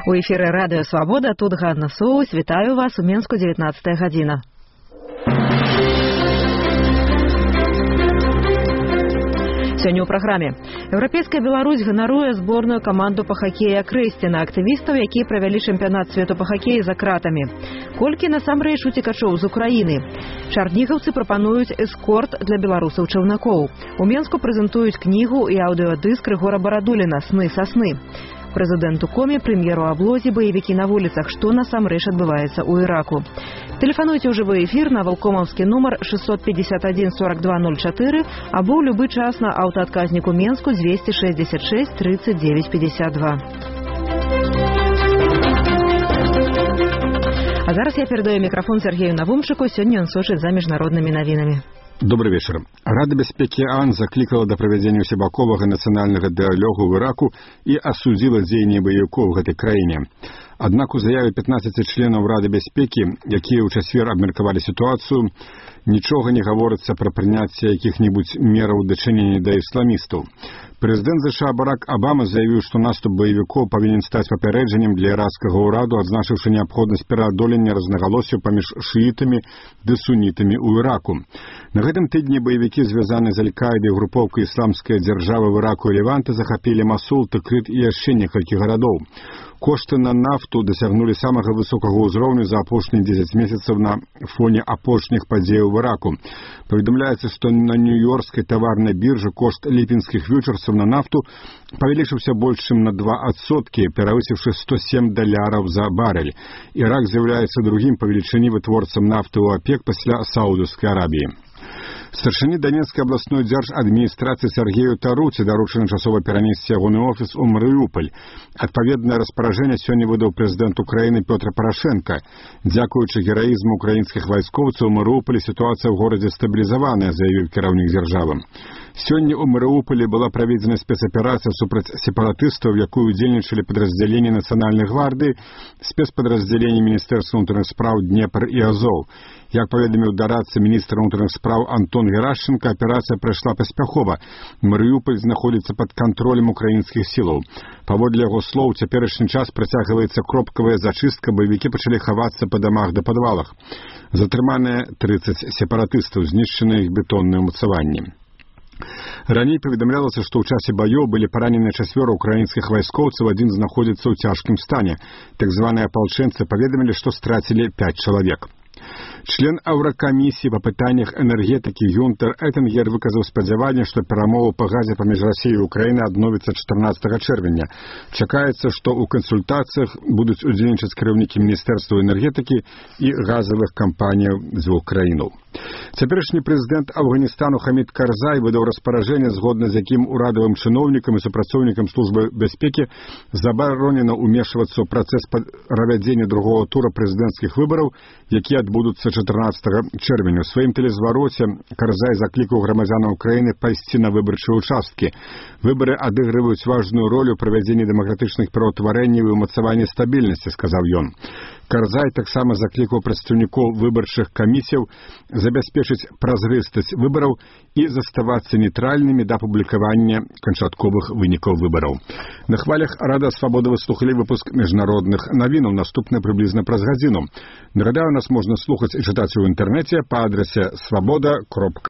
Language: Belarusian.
У эфіры радыё Свабода, тут Ганна Соус. Вітаю вас у Менску, 19 гадзіна. Сёння ў праграме. Еўрапейская Беларусь ганаруе зборную каманду па хакеі Акрэсціна, актывістаў, якія правялі чэмпіянат свету па хакеі за кратамі. Колькі насамрэч уцекачоў з Украіны? Чарнігаўцы прапануюць эскорт для беларусаў-чаўнакоў. У Менску прэзентуюць кнігу і аўдыёдыск Рыгора Барадуліна «Сны са сны». Прэзідэнту Коме, прэм'еру аблозе, баевікі на вуліцах, што насамрэч адбываецца ў Іраку. Тэлефануйце ў жывы эфір на валкомаўскі нумар 651 42 04 або ў любы час на аўтаадказніку Менску 266 39 52. А зараз я перадаю мікрафон Сергею Навумчыку. Сёння ён сочыць за міжнароднымі навінамі. Добрый вечер. Рада бяспекі ААН заклікала да правядзення ўсебаковага нацыянальнага дыялогу ў Іраку і асудзіла дзеянні баевікоў у гэтай краіне. Аднак у заяве 15 членаў Рады бяспекі, якія ў чацвер абмеркавалі сітуацыю, нічога не гаворыцца пра прыняцце якіх-небудзь мераў дачынення да ісламістаў. Прэзідэнт ЗША Барак Абама заявіў, што наступ баевікоў павінен стаць папярэджаннем для іракскага ўраду, адзначыўшы неабходнасць пераадолення рознагалоссяў паміж шыітамі ды сунітамі ў Іраку. На гэтым тыдні баевікі, звязаныя з Аль-Каідай, групоўкай ісламскай дзяржавы ў Іраку і Леванта, захапілі Масул, Тыкрыт і яшчэ некалькі гарадоў. Кошты на нафту дасягнулі самага высокага ўзроўню за апошнія 10 месяцаў на фоне апошніх падзеяў в Іраку. Паведамляецца, што на нью-йоркскай таварнай біржы кошт ліпенскіх фьючерсаў на нафту павялічыўся больш чым на 2%, перавысіўшы $107 за барель. Ірак з'яўляецца другім па велічыні вытворцам нафты ў ОПЕК пасля Саудаўскай Арабіі. Старшыні Донецкай абласной дзяржадміністрацыі Сергею Таруці даручана часова перанесці ягоны офіс у Марыуполь. Адпаведнае распаражэнне сёння выдаў прэзідэнт Украіны Пётр Парашенка. Дзякуючы гераізму украінскіх вайскоўцаў у Марыуполі сітуацыя ў горадзе стабілізаваная, заявіў кіраўнік дзяржавы. Сёння ў Марыуполі была праведзена спецаперацыя супраць сепаратыстаў, у якой удзельнічалі падраздзяленні Нацыянальнай гвардыі, спецпадраздзяленні Міністэрства ўнутраных спраў Днепр і Азоў. Як паведаміў дарадца міністра ўнутраных спраў Антон Герашченка, аперацыя прайшла паспяхова. Марыуполь знаходзіцца пад кантролем украінскіх сілаў. Паводле яго слоў, цяперашні час працягваецца кропкавая зачыстка, баевікі пачалі хавацца па дамах да падвалах. Затрыманыя 30 сепаратыстаў, знішчаныя іх бетонныя ўмацаванні. Раней паведамлялася, што ў часе баёў былі параненыя 4 украінскіх вайскоўцаў, адзін знаходзіцца ў цяжкім стане. Так званыя апалчэнцы паведамілі, што страцілі 5 чалавек. Член Еўракамісіі па пытаннях энергетыкі Гюнтер Этингер выказаў спадзяванне, што перамовы па газе паміж Расіяй і Украінай адновяцца 14 чэрвеня. Чакаецца, што ў кансультацыях будуць удзельнічаць кіраўнікі Міністэрства энергетыкі і газавых кампаніяў дзвюх краінаў. Цяперашні прэзідэнт Афганістану Хамід Карзай выдаў распаражэнне, згодна з якім урадавым чыноўнікам і супрацоўнікам службы бяспекі забаронена ўмешвацца ў працэс правядзення другого тура прэзідэнцкіх выбараў, якія адбудуцца 14 чэрвеня. У сваім тэлезвароце Карзай заклікаў грамадзянаў краіны пайсці на выбарчыя ўчасткі. Выбары адыгрываюць важную ролю ў правядзенні дэмакратычных пераўтварэнняў і ўмацаванні стабільнасці, сказаў ён. Карзай таксама заклікаў прадстаўнікоў выбарчых камісіяў забяспечыць празрыстасць выбараў і заставацца нейтральнымі да публікавання канчатковых вынікаў выбараў. На хвалях Рада Свабода вы слухалі выпуск міжнародных навінаў, наступны прыблізна праз гадзіну. Нагадаю, нас можна слухаць і чытаць у інтэрнэце па адрасе swaboda.ru.